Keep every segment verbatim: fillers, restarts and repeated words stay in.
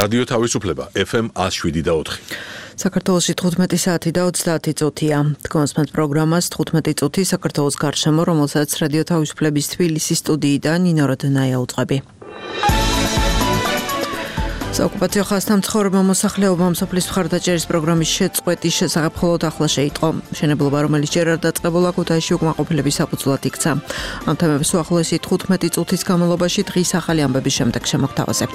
რადიო თავისუფლება ეფ ემ ათს შვიდი და ოთხი. საქართველოში თხუთმეტი საათი და ოცდაათი წუთია. თქვენს პროგრამას თხუთმეტი წუთი საქართველოს გარშემო, რომელსაც რადიო თავისუფლების თბილისის სტუდიიდან ნინო როდონაია უწყები. საოკუპაციო ხაზთა მცხოვრებმა მოსახლეობამ სოფლის მხარდაჭერის პროგრამის შეწყვეტის შესახებ მხოლოდ ახლა შეიტყო. მშენებლობა, რომელიც ჯერ არ დაწყებულა, ქუთაისში უკმაყოფილების საფუძვლად იქცა. ამ თემებს უახლოესი თხუთმეტი წუთის განმავლობაში დღის ახალი ამბების შემდეგ შემოგთავაზებთ.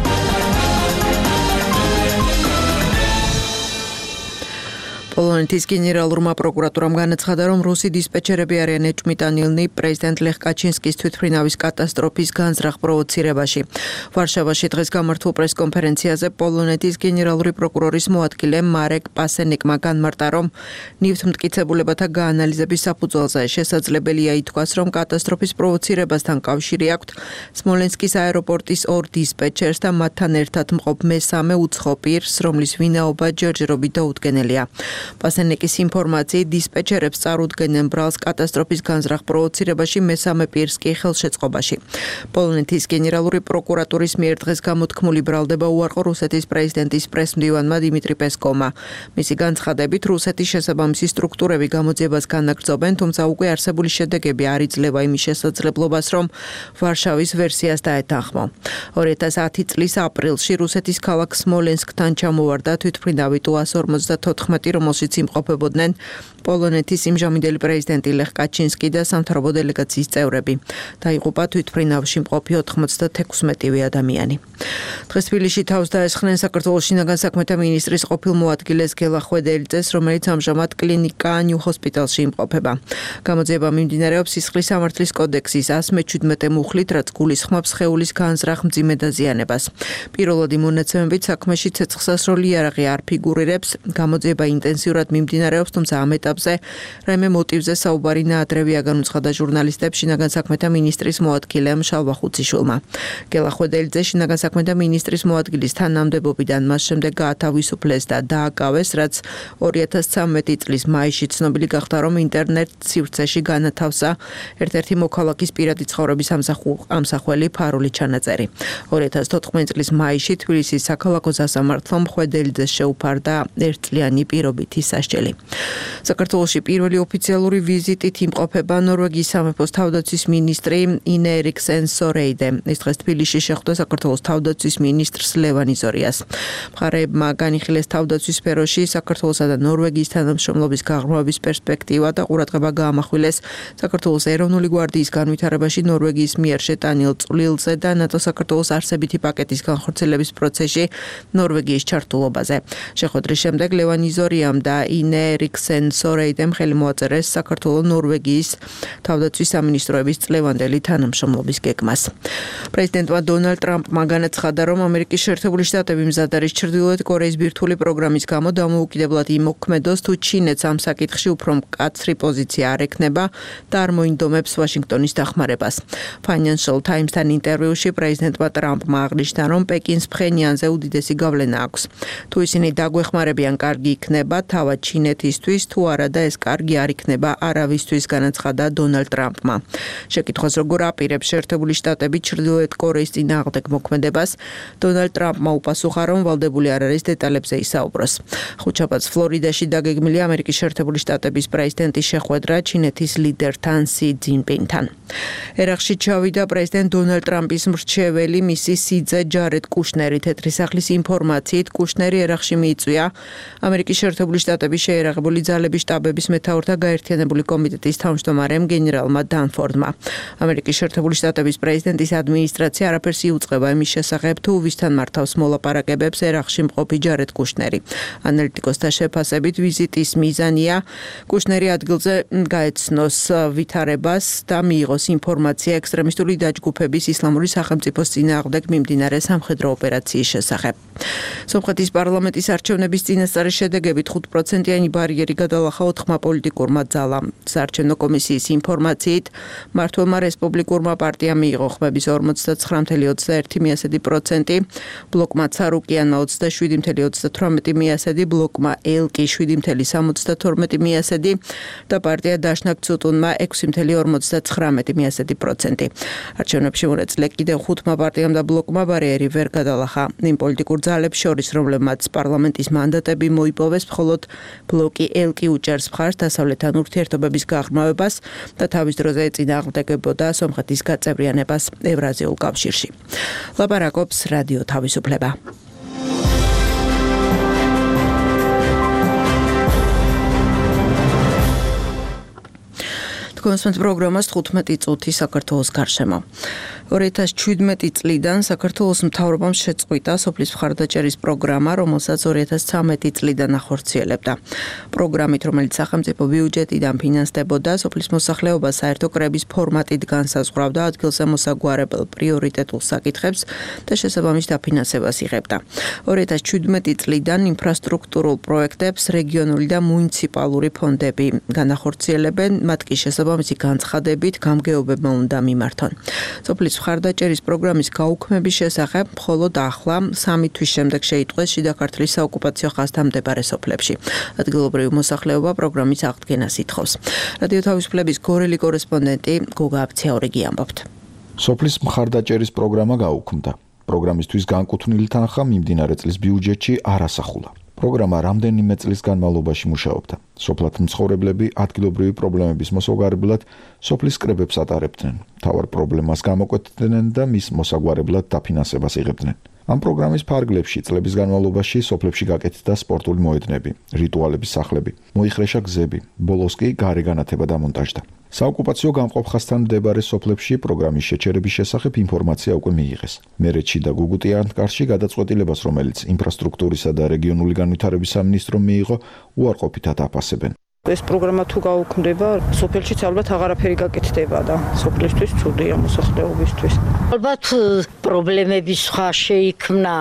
პოლონეთის გენერალურმა პროკურატურამ განაცხადა, რომ რუსი დისპეჩერები არიან ეჭვმიტანილნი პრეზიდენტ ლეხ კაჩინსკის თვითმფრინავის კატასტროფის განზრახ პროვოცირებაში. ვარშავაში დღეს გამართულ პრესკონფერენციაზე პოლონეთის გენერალური პროკურორის მოადგილე მარეკ პასენეკმა განმარტა, რომ ნივთმტკიცებულებათა გაანალიზების საფუძველზე შესაძლებელია ითქვას, რომ კატასტროფის პროვოცირებასთან კავშირი აქვთ სმოლენსკის აეროპორტის ორ დისპეჩერს და მათთან ერთად მყოფ მესამე უცხო პირს, რომლის ვინაობა ჯერჯერობით დაუდგენელია. პასენეკის ინფორმაციით დისპეჩერებს წარუდგენენ ბრალს კატასტროფის განზრახ პროვოცირებაში, მესამე პირს კი ხელშეწყობაში. პოლონეთის გენერალური პროკურატურის მიერ დღეს გამოთქმული ბრალდება უარყო რუსეთის პრეზიდენტის პრესმდივანმა დიმიტრი პესკოვმა. მისი განცხადებით, რუსეთის შესაბამისი სტრუქტურები გამოძიებას განაგრძობენ, თუმცა უკვე არსებული შედეგები არ იძლევა იმის შესაძლებლობას, რომ ვარშავის ვერსიას დაეთანხმო. ორი ათას ათი წლის აპრილში რუსეთის ქალაქ სმოლენსკთან ჩამოვარდა თვითმფრინავი ტუ ას ორმოცდათოთხმეტი, რომელშიც იმყოფებოდნენ პოლონეთის იმჟამინდელი პრეზიდენტი ლეხ კაჩინსკი და სამთავრობო დელეგაციის წევრები. დაიღუპა თვითმფრინავში მყოფი ოთხმოცდათექვსმეტივე ადამიანი. დღეს თბილისში თავს დაესხნენ საქართველოს შინაგან საქმეთა მინისტრის ყოფილ მოადგილეს გელა ხვედელიძეს, რომელიც ამჟამად კლინიკა ნიუ ჰოსპიტალში იმყოფება. გამოძიება მიმდინარეობს სისხლის სამართლის კოდექსის ას მეჩვიდმეტე მუხლით, რაც გულისხმობს სხეულის განზრახ მძიმე დაზიანებას. პირველადი მონაცემებით საქმეში ცეცხლსასროლი იარაღი არ ფიგურირებს. გამოძიება ინტენსიურად მიმდინარეობს, თუმცა ამ ეტაპზე რაიმე მოტივზე საუბარი ნაადრევია, განუცხადა ჟურნალისტებს შინაგან საქმეთა მინისტრის მოადგილემ შალვა ხუციშვილმა. გელა ხვედელიძე შინაგან საქმეთა მინისტრის მოადგილის თანამდებობიდან მას შემდეგ გაათავისუფლეს და დააკავეს, რაც ორი ათას ცხრამეტი წლის მაისში ცნობილი გახდა, რომ ინტერნეტ სივრცეში განათავსა ერთ-ერთი მოქალაქის პირადი ცხოვრების ამსახველი ფარული ჩანაწერი. ორი ათას თოთხმეტი წლის მაისში თბილისის საქალაქო სასამართლომ ხვედელიძეს შეუფარდა ერთწლიანი პირობითი სასჯელი. საქართველოში პირველი ოფიციალური ვიზიტით იმყოფება ნორვეგიის სამეფოს თავდაცვის მინისტრი ინე ერიკსენ სორეიდე. ის დღეს თბილისში შეხვდა საქართველოს თავდაცვის მინისტრს ლევან იზორიას. მხარეებმა განიხილეს თავდაცვის სფეროში საქართველოსა და ნორვეგიის თანამშრომლობის გაღრმავების პერსპექტივა და ყურადღება გაამახვილეს საქართველოს ეროვნული გვარდიის განვითარებაში ნორვეგიის მიერ შეტანილ წვლილზე და ნატო საქართველოს არსებითი პაკეტის განხორციელების პროცესში ნორვეგიის ჩართულობაზე. შეხვედრის შემდეგ ლევან იზორიამ და ინე ერიკსენ სორეიდემ ხელი მოაწერეს საქართველოს ნორვეგიის თავდაცვის სამინისტროების წლევანდელი თანამშრომლობის გეგმას. პრეზიდენტმა დონალდ ტრამპმა განაცხადა, რომ ამერიკის შეერთებული შტატები მზად არის ჩრდილოეთ კორეის ბირთვული პროგრამის გამო დამოუკიდებლად იმოქმედოს, თუ ჩინეთს ამ საკითხში უფრო მკაცრი პოზიცია არ ექნება და არ მოინდომებს ვაშინგტონის დახმარებას. Financial Times-თან ინტერვიუში პრეზიდენტმა ტრამპმა აღნიშნა, რომ პეკინს ფხენიანზე უდიდესი გავლენა აქვს. თუ ისინი დაგვეხმარებიან, კარგი იქნება თავად ჩინეთისთვის, თუ არა და ეს კარგი არ იქნება არავისთვის, განაცხადა დონალდ ტრამპმა. შეკითხვას როგორ აპირებს შეერთებული შტატები ჩრდილოეთ კორეის წინააღმდეგ მოქმედებას, დონალდ ტრამპმა უპასუხა, რომ ვალდებული არ არის დეტალებზე ისაუბროს. ხუთშაბათს ფლორიდაში დაგეგმილი ამერიკის შეერთებული შტატების პრეზიდენტის შეხვედრა ჩინეთის ლიდერთან სი ძინპინთან. ერახში ჩავიდა პრეზიდენტ დონალდ ტრამპის მრჩეველი მისი სიძე ჯარედ კუშნერი. თეთრი სახლის ინფორმაციით კუშნერი ერახში მიიწვია ამერიკის შეერთებული შტატების შეერაღებული ძალების შტაბების მეთაურთა გაერთიანებული კომიტეტის თავმჯდომარემ გენერალმა დანფორდმა. ამერიკის შეერთებული შტატების პრეზიდენტის ადმინისტრაცია არაფერს იუწყება იმის შესახებ, თუ ვისთან მართავს მოლაპარაკებებს ერახში მყოფი ჯარედ კუშნერი. ანალიტიკოსთა შეფასებით ვიზიტის მიზანია კუშნერი ადგილზე გაეცნოს ვითარებას და მიიღოს ინფორმაცია ექსტრემისტული დაჯგუფების ისლამური სახელმწიფოს წინააღმდეგ მიმდინარე სამხედრო ოპერაციის შესახებ. სომხეთის პარლამენტის არჩევნების წინასწარი შედეგები ხუთ პროცენტიანი ბარიერი გადალახა ოთხმა პოლიტიკურმა ძალამ. საარჩევნო კომისიის ინფორმაციით, მართლმა რესპუბლიკურმა პარტიამ მიიღო ხმების ორმოცდაცხრა წუთი ოცდაერთი პროცენტი, ბლოკმა ცარუკიანმა ოცდაშვიდი წუთი ოცდათვრამეტი პროცენტი, ბლოკმა ელკი შვიდი წუთი სამოცდათორმეტი პროცენტი და პარტია დაშნაკ ცუტუნმა ექვსი წუთი ორმოცდაცხრამეტი პროცენტი. არჩევნებში მონაწილე კიდევ ხუთმა პარტიამ და ბლოკმა ბარიერი ვერ გადალახა. იმ პოლიტიკურ ძალებს შორის, რომლებმაც პარლამენტის მანდატები მოიპოვეს, მხოლოდ ბლოკი ელკი უჭერს მხარს დასავლეთთან ურთიერთობების გაღრმავებას და თავის დროზე ეწინააღმდეგებოდა სომხეთის გაწევრიანებას ევრაზიულ კავშირში. ლაპარაკობს რადიო თავისუფლება. კონსპენს პროგრამას თხუთმეტი წუთი საქართველოს გარშემო. ორი ათას შვიდმეტი წლიდან საქართველოს მთავრობამ შეწყვიტა სოფლის მხარდაჭერის პროგრამა, რომელსაც ორი ათას ცხრამეტი წლიდან ახორციელებდა. პროგრამით, რომელიც სახელმწიფო ბიუჯეტიდან ფინანსდებოდა, სოფლის მოსახლეობა საერთო კრების ფორმატით განსაზღვრავდა ადგილზე მოსაგვარებელ პრიორიტეტულ საკითხებს და შესაბამის დაფინანსებას იღებდა. ორი ათას შვიდმეტი წლიდან ინფრასტრუქტურულ პროექტებს რეგიონული და მუნიციპალური ფონდები განახორციელებენ, მათ კი შესაბამისი განცხადებით გამგეობებმა უნდა მიმართონ. სოფლის მხარდაჭერის პროგრამის გაუქმების შესახებ მხოლოდ ახლა სამი თვის შემდეგ შეიტყვეს შიდა ქართლის საოკუპაციო ხაზთან მდებარე სოფლებში. ადგილობრივი მოსახლეობა პროგრამის აღდგენას ითხოვს. რადიო თავისუფლების გორელი კორესპონდენტი გოგა აფციაურიგი ამბობთ. სოფლის მხარდაჭერის პროგრამა გაუქმდა. პროგრამისთვის განკუთვნილი თანხა მიმდინარე წლის ბიუჯეტში არ ასახულა. პროგრამა რამდენიმე წლის განმავლობაში მუშაობდა. სოფლად მცხოვრებლები ადგილობრივი პრობლემების მოსაგვარებლად სოფლის კრებებს ატარებდნენ. მთავარ პრობლემას გამოკვეთდნენ და მის მოსაგვარებლად დაფინანსებას იღებდნენ. ამ პროგრამის ფარგლებში წლების განმავლობაში სოფლებში გაკეთდა სპორტული მოედნები, რიტუალების სახლები, მოიხრეშა გზები, ბოლოს კი გარე განათება დამონტაჟდა. საოკუპაციო გამყოფ ხაზთან მდებარე სოფლებში პროგრამის შეჩერების შესახებ ინფორმაცია უკვე მიიღეს. მერეთში და გუგუტიანთკარში გადაწყვეტილებას, რომელიც ინფრასტრუქტურისა და რეგიონული განვითარების სამინისტრომ მიიღო, უარყოფითად აფასებენ. ეს პროგრამა თუ გაუქმდება, სოფელშიც ალბათ აღარაფერი გაკეთდება და სოფლისთვის ცუდია მოსახლეობისთვის. ალბათ პრობლემები სხვა შეიქმნა,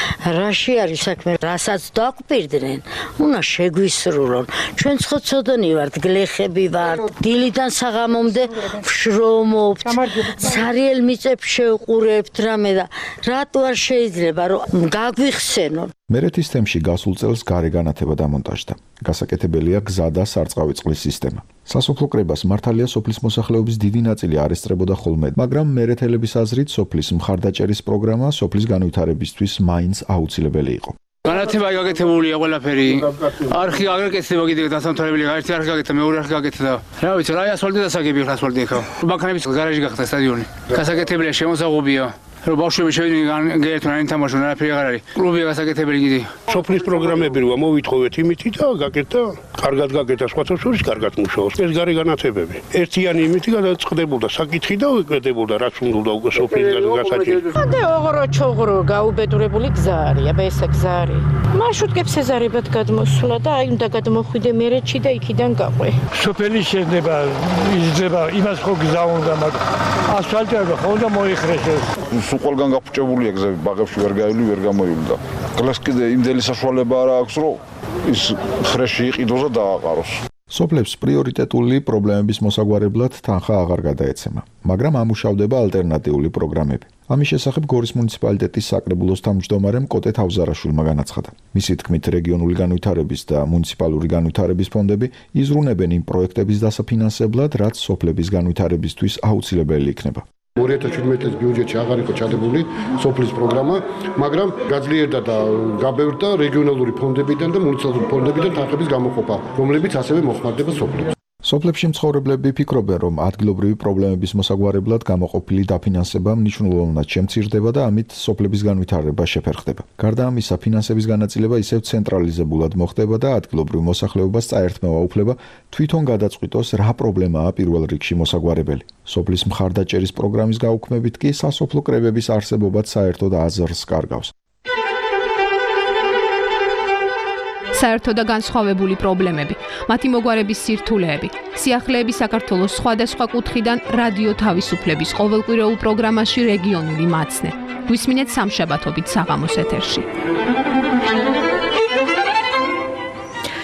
რაში არის საქმე, რასაც დაგვპირდნენ, უნდა შეგვისრულონ. ჩვენ ცოტცოდნი ვართ, გლეხები ვართ, დილიდან საღამომდე ვშრომობთ, სარიელ მიწებს შევყურებთ რამე და რატო არ შეიძლება რომ გაგვიხსენონ. მერეთის თემში გასულ წელს გარე განათება დამონტაჟდა. გასაკეთებელია გზა და სარწყავი წყლის სისტემა. სასოფლო კრებას მართალია სოფლის მოსახლეობის დიდი ნაწილი არ ესწრებოდა ხოლმე, მაგრამ მერეთელების აზრით სოფლის მხარდაჭერის პროგრამა სოფლის განვითარებისთვის მაინც აუცილებელი იყო. განათება გაკეთებულია ყველაფერი. არხი აგაკეთება კიდე დასამთავრებელი, ერთი არხი გაკეთდა, მეორე არხი გაკეთდა. რა ვიცი, რა ასფალტი დასაგები ხა ასფალტი ხა. ბანკანების გარაჟი გახდა სტადიონი. გასაკეთებელია, შემოსაღობია. რომ ბავშვები შევიდნენ გაერთონ არ ითამაშონ, არაფერი აღარ არის. კლუბია გასაკეთებელი კიდე. სოფლის პროგრამები როა მოვითხოვეთ იმითი და გაკეთდა, კარგად გაკეთდა, სხვათა შორის კარგად მუშაობს. ეს გარე განათებები. ერთიანი იმითი გადაწყდებოდა საკითხი და უკეთდებოდა, რაც უნდა უკვე სოფლის გასაჭირო. და ოღრო ჩოღრო გაუბედურებული გზა არის, აბა ეს გზა არის. მარშრუტკებს ეზარებად გადმოსვლა და აი უნდა გადმოხვიდე მერეთში და იქიდან გაყვე. სოფელი შეძნება, იზრდება, იმას ხო გზა უნდა, მაგრამ ასფალტი არა, ხო უნდა მოიხრესოს. სულ ყველგან გაფუჭებულია გზები, ბაღებში ვერ გაივლის, ვერ გამოივლდა. დღეს კიდე იმდელი საშუალება არ აქვს, რომ ის ხრეში იყიდოს და დააყაროს. სოფლებს პრიორიტეტული პრობლემების მოსაგვარებლად თანხა აღარ გადაეცემა, მაგრამ ამუშავდება ალტერნატიული პროგრამები. ამის შესახებ გორის მუნიციპალიტეტის საკრებულოს თავმჯდომარემ კოტე თავზარაშვილმა განაცხადა. მისი თქმით, რეგიონული განვითარების და მუნიციპალური განვითარების ფონდები იზრუნებენ იმ პროექტების დასაფინანსებლად, რაც სოფლების განვითარებისთვის აუცილებელი იქნება. ორი ათას შვიდმეტი წლის ბიუჯეტში აღარ იყო ჩადებული სოფლის პროგრამა, მაგრამ გაძლიერდა და გაბევრდა რეგიონალური ფონდებიდან და მუნიციპალური ფონდებიდან თანხების გამოყოფა, რომლებიც ასევე მოხმარდება სოფლებს. სოფლებში მცხოვრებლები ფიქრობენ, რომ ადგილობრივი პრობლემების მოსაგვარებლად გამოყოფილი დაფინანსება მნიშვნელოვნად შემცირდება და ამით სოფლების განვითარება შეფერხდება. გარდა ამისა, ფინანსების განაწილება ისევ ცენტრალიზებულად მოხდება და ადგილობრივ მოსახლეობას წაერთმევა უფლება თვითონ გადაწყვიტოს, რა პრობლემაა პირველ რიგში მოსაგვარებელი. სოფლის მხარდაჭერის პროგრამის გაუქმებით კი სასოფლო კრებების არსებობაც საერთოდ აზრს კარგავს. საერთო და განსხვავებული პრობლემები, მათი მოგვარების სირთულეები, სიახლეები საქართველოს სხვადასხვა კუთხიდან რადიო თავისუფლების ყოველკვირეულ პროგრამაში რეგიონული მაცნე. გვისმინეთ სამშაბათობით საღამოს ეთერში.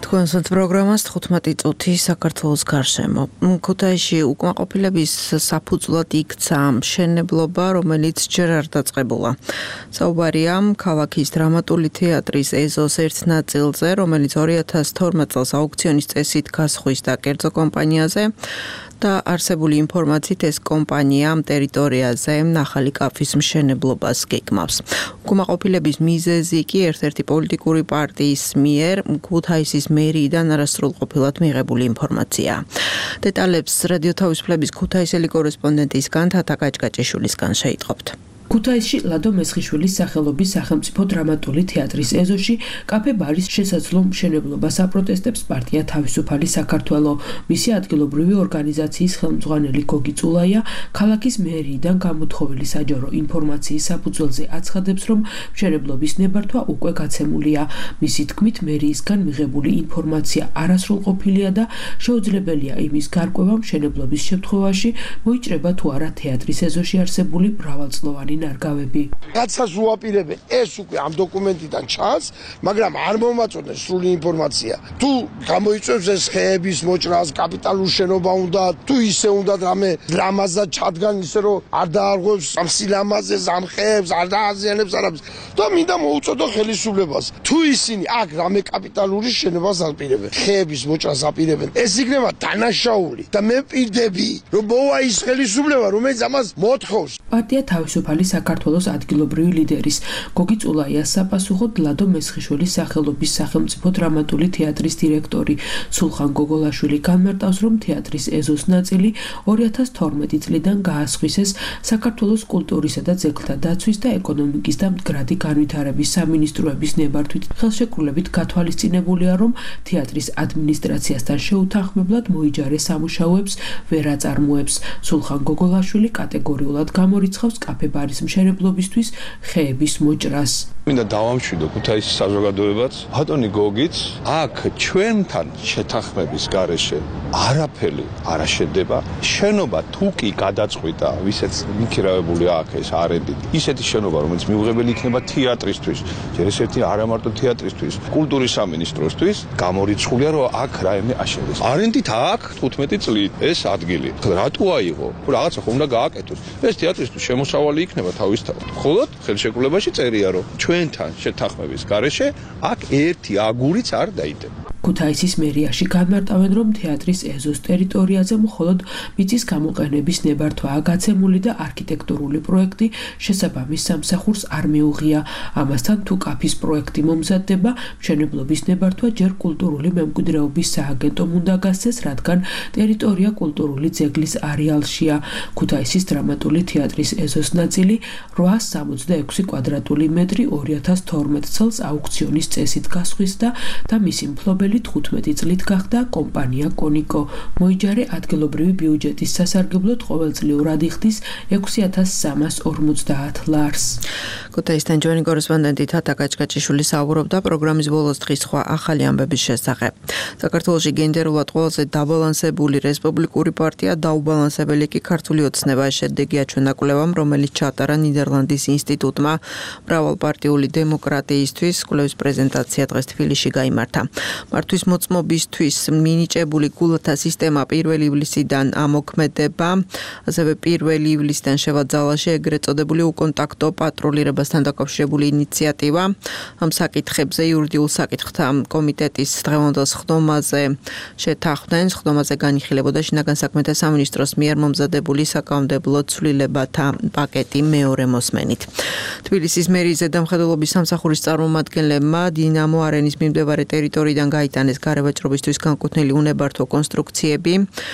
თქვენს პროგრამას თხუთმეტი წუთი საქართველოს გარშემო. ქუთაისში უკმაყოფილების საფუძვლად იქცა მშენებლობა, რომელიც ჯერ არ დაწყებულა. საუბარია ქალაქის დრამატული თეატრის ეზოს ერთ ნაწილზე, რომელიც ორი ათას თორმეტ წელს აუქციონის წესით გასხვის და კერძო კომპანიაზე და არსებული ინფორმაციით ეს კომპანია ამ ტერიტორიაზე ახალი კაფის მშენებლობას გეგმავს. უკმაყოფილების მიზეზი კი ერთ-ერთი პოლიტიკური პარტიის მიერ ქუთაისის მერიიდან არასრულყოფილად მიღებული ინფორმაციაა. დეტალებს რადიო თავისუფლების ქუთაისელი კორესპონდენტისგან თათა კაჭკაჭიშვილისგან შეიტყობთ. ქუთაისში ლადო მესხიშვილის სახელობის სახელმწიფო დრამატული თეატრის ეზოში კაფე-ბარის შესაძლო მშენებლობას აპროტესტებს პარტია თავისუფალი საქართველო. მისი ადგილობრივი ორგანიზაციის ხელმძღვანელი გოგი წულაია ქალაქის მერიიდან გამოთხოვილი საჯარო ინფორმაციის საფუძველზე აცხადებს, რომ მშენებლობის ნებართვა უკვე გაცემულია. მისი თქმით, მერიისგან მიღებული ინფორმაცია არასრულყოფილია და შეუძლებელია იმის გარკვევა მშენებლობის შემთხვევაში მოიჭრება თუ არა თეატრის ეზოში არსებული მრავალწლოვანი ნარგავები. Რაცაც უაპირებენ, ეს უკვე ამ დოკუმენტიდან ჩანს, მაგრამ არ მომაწოდებს სრული ინფორმაცია. თუ გამოიწვევს ეს ხეების მოჭრას, კაპიტალურ შენობა უნდა, თუ ისე უნდა რამე დრამაზად ჩადგან ისე რომ არ დაარღვევს ამ სილამაზეს, ამ ხეებს, არ დააზიანებს არაფერს. და მინდა მოუწოდო ხელისუფლებას. თუ ისინი აქ რამე კაპიტალური შენობას აპირებენ, ხეების მოჭრას აპირებენ, ეს იქნება დანაშაული და მე ვპირდები, რომ მოვა ის ხელისუფლება, რომელიც ამას მოთხოვს. პარტია თავისუფალი საქართველოს ადგილობრივი ლიდერის გოგი წულაიას საპასუხოდ ლადო მესხიშვილის სახელობის სახელმწიფო დრამატული თეატრის დირექტორი სულხან გოგოლაშვილი განმარტავს, რომ თეატრის ეზოს ნაწილი ორი ათას თორმეტი წლიდან გაასხვისეს საქართველოს კულტურისა და ძეგლთა დაცვის და ეკონომიკის და მდგრადი განვითარების სამინისტროების ნებართვით ხელშეკრულებით გათვალისწინებულია, რომ თეატრის ადმინისტრაციასთან შეუთანხმებლად მოიჯარე სამუშაოებს ვერ აწარმოებს. სულხან გოგოლაშვილი კატეგორიულად გამორიცხავს კაფე-ბარის მშენებლობისთვის ხეების მოჭრას. მინდა დავამშვიდო ქუთაისის საზოგადოებაც, ბატონი გოგიც, აქ ჩვენთან შეთანხმების გარეშე არაფერი არ შედება. შენობა თუ კი გადაწყვიტა, ვისაც მიქირავებულია აქ ეს არენდით, ისეთი შენობა, რომელიც მიუღებელი იქნება თეატრისთვის, ჯერ ესეთი არა მარტო თეატრისთვის, კულტურის სამინისტროსთვის, გამორიცხულია, რომ აქ რაიმე აშენდეს. არენდით აქ თხუთმეტი წლით ეს ადგილი. რატო აიღო? რაღაცა ხომ უნდა გააკეთოს. ეს თეატრისთვის შემოსავალი იქნება თავისთავად. მხოლოდ ხელშეკრულებაში წერია, რომ ჩვენთან შეთანხმების გარეშე აქ ერთი აგურიც არ დაიდება. ქუთაისის მერიაში განმარტავენ, რომ თეატრის ეზოს ტერიტორიაზე მხოლოდ მიწის გამოყენების ნებართვაა გაცემული და არქიტექტურული პროექტი შესაბამის სამსახურს არ მეუღია. ამასთან, თუ კაფის პროექტი მომზადდება, მშენებლობის ნებართვა ჯერ კულტურული მემკვიდრეობის სააგენტომ უნდა გასცეს, რადგან ტერიტორია კულტურული ძეგლის არეალშია. ქუთაისის დრამატული თეატრის ეზოს ნაწილი რვაას სამოცდაექვსი კვადრატული მეტრი ორი ათას თორმეტ წელს აუქციონის წესით გასხვისდა და მისი მფლობელი თხუთმეტი წლით გახდა კომპანია კონიკო. მოიჯარე ადგილობრივი ბიუჯეტის სასარგებლოდ ყოველწლიურად იხდის ექვსი ათას სამას ორმოცდაათ ლარს. ქუთაისთან ჩვენი კორესპონდენტი თათა კაჭკაჭიშვილი საუბრობდა პროგრამის ბოლოს დღის სხვა ახალი ამბების შესახებ. საქართველოში გენდერულად ყველაზე დაბალანსებული რესპუბლიკური პარტია დაუბალანსებელი კი ქართული ოცნება შედეგი აჩვენა კვლევამ, რომელიც ჩაატარა ნიდერლანდის ინსტიტუტმა მრავალპარტიული დემოკრატიისთვის. კვლევის პრეზენტაცია დღეს თბილისში გაიმართა. მართვის მოწმობისთვის მინიჭებული გულათა სისტემა პირველი ივლისიდან ამოქმედება, ასევე პირველი ივლისიდან შევაძალაში ეგრეთ წოდებული უკონტაქტო პატრულირებასთან დაკავშირებული ინიციატივა. ამ საკითხებზე იურიდიულ საკითხთა კომიტეტის დღევანდელ სხდომაზე შეთანხმდნენ. სხდომაზე განიხილებოდა შინაგან საქმეთა სამინისტროს მიერ მომზადებული საკანონმდებლო ცვლილებათა პაკეტი მეორე მოსმენით. თბილისის მერიის ზედამხედველობის სამსახურის წარმომადგენლებმა დინამო არენის მიმდებარე ტერიტორიიდან გაიტანეს გარევაჭრობისთვის განკუთვნილი უნებართვო კონსტრუქციები.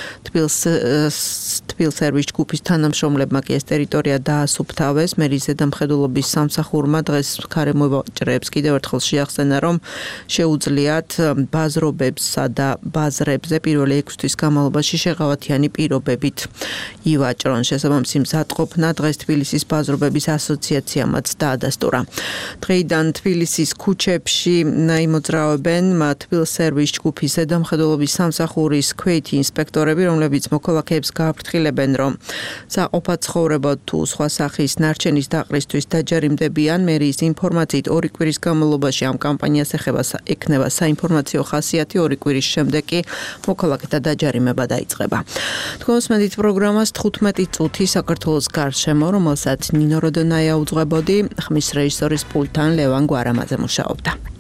თბილსერვის ჯგუფის თანამშრომლებმა კი ეს ტერიტორია დაასუფთავეს. მერიის ზედამხედველობის სამსახურმა დღეს გარემოვაჭრეებს კიდევ ერთხელ შეახსენა, რომ შეუძლიათ ბაზრობებსა და ბაზრებზე პირველი ექვსი თვის განმავლობაში შეღავათიანი პირობებით ივაჭრონ. შესაბამისი მზადყოფნა დღეს თბილისის ბაზრობების ასოციაციამაც დაადასტურა. დღეიდან თბილისის ქუჩებში იმოძრავებენ თბილ civil service ჯგუფის ზედამხედველობის სამსახურის ქვეითი ინსპექტორები, რომლებიც მოქალაქეებს გააფრთხილებენ, რომ საყოფა ცხოვრება თუ სხვა სახის ნარჩენის დაყრისთვის დაჯარიმდებიან. მერიის ინფორმაციით ორი კვირის განმავლობაში ამ კამპანიას ეხება ექნება საინფორმაციო ხასიათი, ორი კვირის შემდეგ კი მოქალაქეთა დაჯარიმება დაიწყება. თქვენს მედით პროგრამას თხუთმეტი წუთი საქართველოს გარშემო, რომელსაც ნინო როდონაია უძღვებოდი, ხმის რეჟისორის პულტთან ლევან გვარამაძე მუშაობდა.